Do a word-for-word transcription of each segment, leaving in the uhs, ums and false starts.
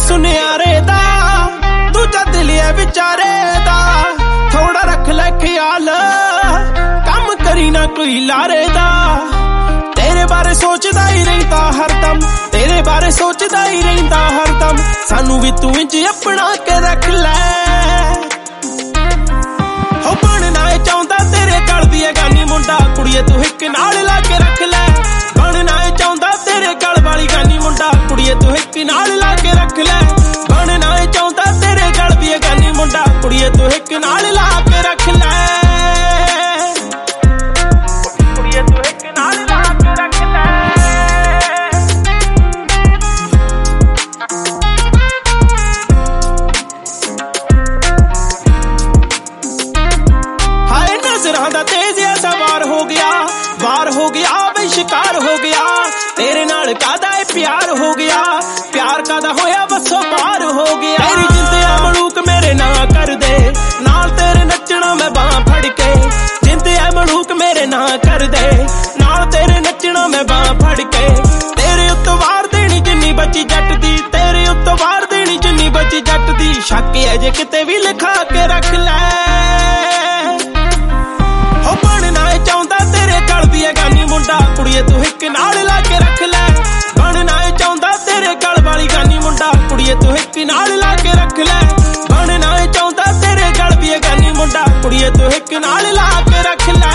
सुनियारे दा दूजा दिल है बेचारे दा थोड़ा रख ले ख्याल कम करी ना कोई लारे दा तेरे बारे सोचदा ही रहिंदा हरदम तेरे बारे सोचदा ही रहिंदा हरदम सानू भी तू इंज अपना के रख ले हो बनना चाहुंदा तेरे गल दी गानी मुंडा कुड़िए तू हिक नाल ला के रख ले बनना चाहुंदा तेरे गल वाली गानी मुंडा कुड़िए तू हिक नाल ला के रख ले बनना चाहुंदा तेरे गल दी गानी मुंडा कुड़िए तू हिक नाल ला के रख ले कुड़िए तू हिक नाल ला के रख ले हाय नजरां दा तेज ऐसा वार हो गया वार हो गया बई शिकार हो गया तेरे नाल कादा है प्यार हो गया प्यार कादा होया बसो पार हो गया तेरी जिंदे मलूक मेरे ना कर दे नाल तेरे नचना मैं बाह फड़ के जिंदे मलूक मेरे ना कर दे नाल तेरे नचना मैं बाह फड़ के तेरे उत्तो वार देनी जिन्नी बची जट दी तेरे उत्तो वार देनी जिन्नी बची जट दी शक है जे किते भी लिखा के रख ले हो बनना चाहुंदा तेरे गल दी गानी मुंडा कुड़िए तू हिक नाल ला के रख ले बनना चाहुंदा तेरे गल वाली गानी मुंडा कुड़िए तू हिक नाल ला के रख ले बनना चाहुंदा तेरे गल दी गानी मुंडा कुड़िए तू हिक नाल ला के रख ले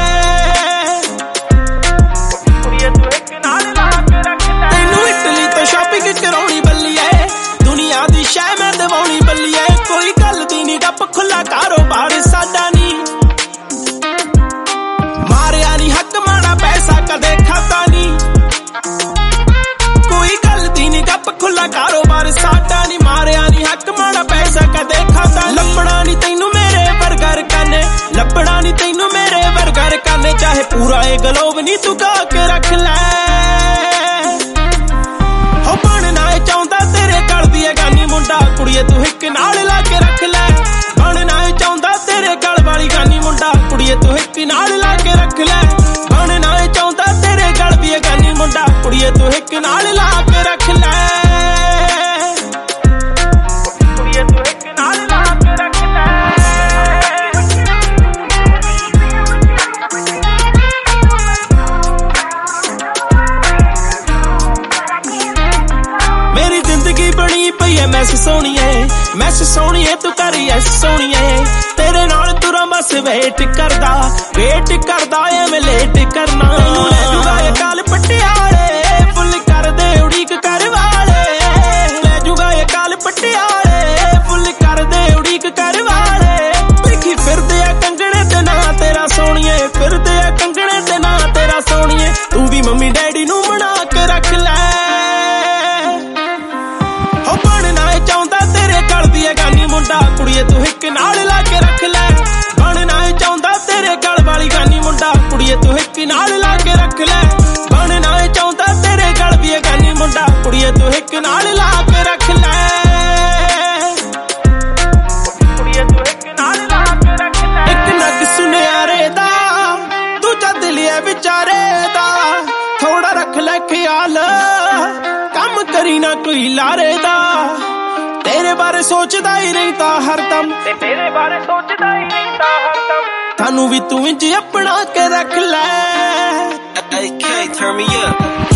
कुड़िए तू हिक नाल ला के रख ले तैनू इटली तो शॉपिंग कराउणी बल्लीए दुनिया दी शै मैं दवाउणी बल्लीए कोई गल दी नी गप खुला कारोबार साडा नी मारिया नी हक माड़ा पैसा कदे खाता नी कोई गल दी नी गप खुला कारोबार साडा नी मारिया नी हक माड़ा पैसा कदे खाता लपड़ा नी तैनू मेरे बरगर करने लपड़ा नी तैनू मेरे बरगर करने चाहे पूरा ए गलोब नी तू गा के रख ले हो बनना चाहुंदा तेरे गल दी गानी मुंडा कुड़िए तू हिक नाल ला के रख ले बनना चाहुंदा तेरे गल वाली गानी मुंडा कुड़िए तू हिक नाल ला के रख ले बनना चाहुंदा तेरे गल दी गानी मुंडा कुड़िए तू हिक नाल ला के रख ले कुड़िए तू हिक नाल ला के रख ले मेरी जिंदगी बनी पई है मैस सोहणीए मैस सोहणीए तू करी ऐस सोहणीए तेरे नाल तुरा बस वेट करदा वेट करदा एवें लेट करना ले जुगा ये काल पटियाले फुल कर दे उड़ीक कर वाले ले जुगा ये काल पटियाले फुल कर दे उड़ीक कर वाले देखी फिरदे आ कंगणे ते ना तेरा सोहणीए फिरदे आ कंगणे ते ना तेरा सोहणीए तू भी मम्मी डैडी नू मना के रख ले हो बनना चाहुंदा तेरे गल दी गानी मुंडा कुड़िए तू हिक नाल ला के रख ले बनना चाहुंदा तेरे गल वाली गानी मुंडा कुड़िए तू हिक नाल ला के रख ले बनना चाहुंदा तेरे गल दी गानी मुंडा कुड़िए तू हिक नाल ला के रख ले कुड़िए तू हिक नाल ला के रख ले एक नग सुनियारे दा दूजा दिल है बेचारे दा थोड़ा रख ले ख्याल कम करी ना कोई लारे दा तेरे बारे सोचदा ही रहिंदा हरदम तेरे बारे सोचदा ही रहिंदा हरदम सानू भी तू इंज अपना के रख ले A K, turn me up.